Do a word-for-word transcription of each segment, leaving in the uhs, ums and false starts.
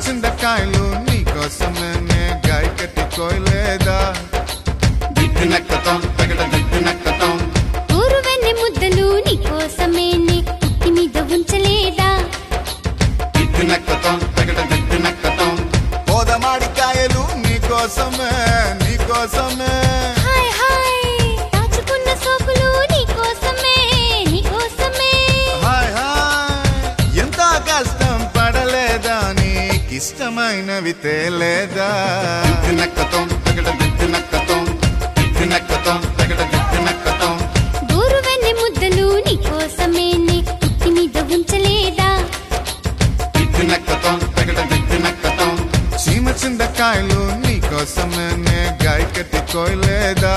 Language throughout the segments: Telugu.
చింతకాయలు నీకోసమే గాయ కట్టి కోయలేదా దిట్టు నక్కతం తగడ దిట్టు నక్కతం ఊరు వెన్నె ముద్దలు నీకోసమే పుట్టి మీద ఉంచలేదా దిట్టు నక్కతం తగడ దిట్టు నక్కతం పోదమాడికాయలు నీకోసమే నీకోసమే హాయ్ హాయ్ దాచుకున్న సోకులు నీకోసమే నీకోసమే హాయ్ హాయ్ ఎంత కష్టం పడలేదా నీకిష్టమైనవి తేలేదా దిట్టు నక్కతం తగడ దిట్టు నక్కతం దిట్టు నక్కతం తగడ దిట్టు నక్కతం ఊరు వెన్నె ముద్దలు నీకోసమే పుట్టి మీద ఉంచలేదా దిట్టు నక్కతం తగడ దిట్టు నక్కతం చీమ చింతకాయలు నీకోసమే గాయ కట్టి కోయలేదా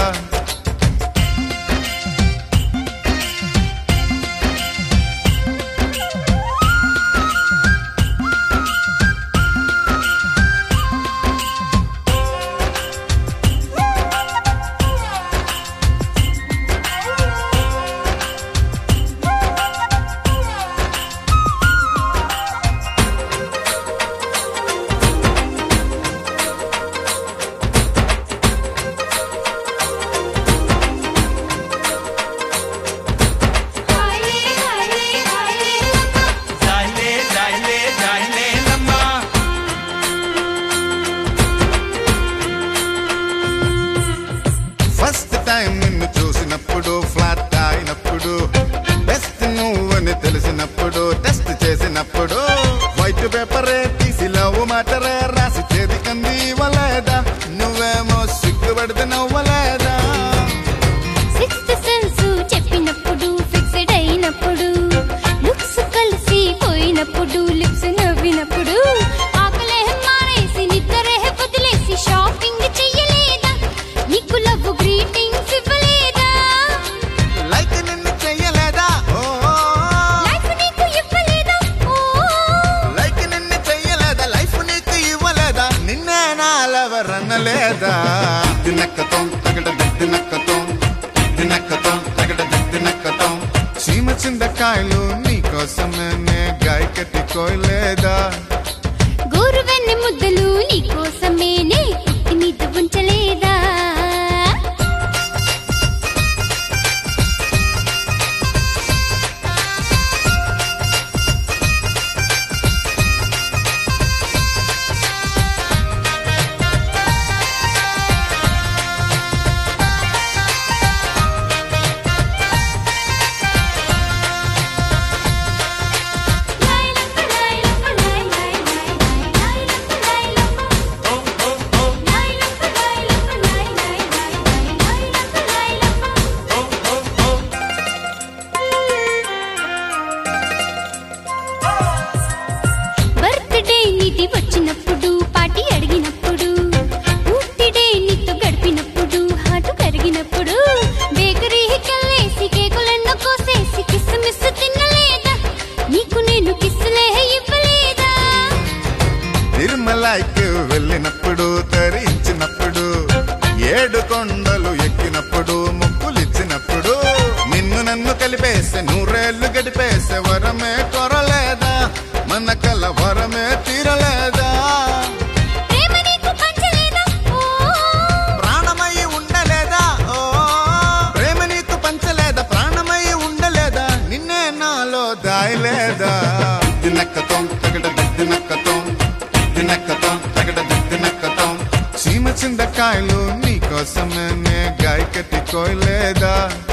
ఫస్ట్ టైం నిన్ను చూసినప్పుడు ఫ్లాట్ అయినప్పుడు బెస్ట్ నువ్వని తెలిసినప్పుడు టెస్ట్ చేసినప్పుడు వైట్ పేపరే తీసి లవ్ మాటరే రాసి చేతి కంది ఇవ్వలేదా నువ్వేమో సిగ్గుపడితే నవ్వలేదా సిక్స్త్ సెన్స్ చెప్పినప్పుడు ఫిక్స్డ్ అయినప్పుడు లుక్స్ కలిసి పోయినప్పుడు లిప్స్ నవ్వినప్పుడు ఆకలే మానేసి నిద్రే వదిలేసి షాపింగ్ చెయ్యలేదా నీకు లవ్ గ్రీటింగ్స్ ఇవ్వలేదా లైక్ నిన్ను చెయ్యలేదా ఓ లైఫ్ నీకు ఇవ్వలేదా ఓ లైక్ నిన్ను చెయ్యలేదా లైఫ్ నీకు ఇవ్వలేదా నిన్నే నా లవర్ అనలేదా దిట్టు నక్కతం తగడ దిట్టు నక్కతం దిట్టు నక్కతం తగడ దిట్టు నక్కతం చీమ చింతకాయలు నీకోసమే గాయ కట్టి కోయలేదా గోరు వెన్నె ముద్దలు నీకోసమే పుట్టి మీద ఉంచలేదా బర్త్డే నీది వచ్చినప్పుడు పార్టీ అడిగినప్పుడు పూర్తిడే నీతో గడిపినప్పుడు హాటు కరిగినప్పుడు బేకరీకి వెళ్ళేసి కేకులెన్నో కోసేసి కిస్ మిస్ తినలేదా నీకు నేను కిస్సులే ఇవ్వలేదా తిరుమలకి వెళ్ళినప్పుడు తరించినప్పుడు ఏడు కొండలు ఎక్కినప్పుడు ముక్కులిచ్చినప్పుడు నిన్ను నన్ను కలిపేసే నూరేళ్లు గడిపేసే వరమే కొరలేదా మన కల వరమే తీరలేదా ప్రేమ నీకు పంచలేదా ఓ ప్రాణమై ఉండలేదా ఓ ప్రేమ నీకు పంచలేదా ప్రాణమై ఉండలేదా నిన్నే నాలో దాయలేదా దిట్టు నక్కతం తగడ దిట్టు నక్కతం దిట్టు నక్కతం తగడ దిట్టు నక్కతం చీమ చింతకాయలు నీకోసమే గాయ కట్టి కోయలేదా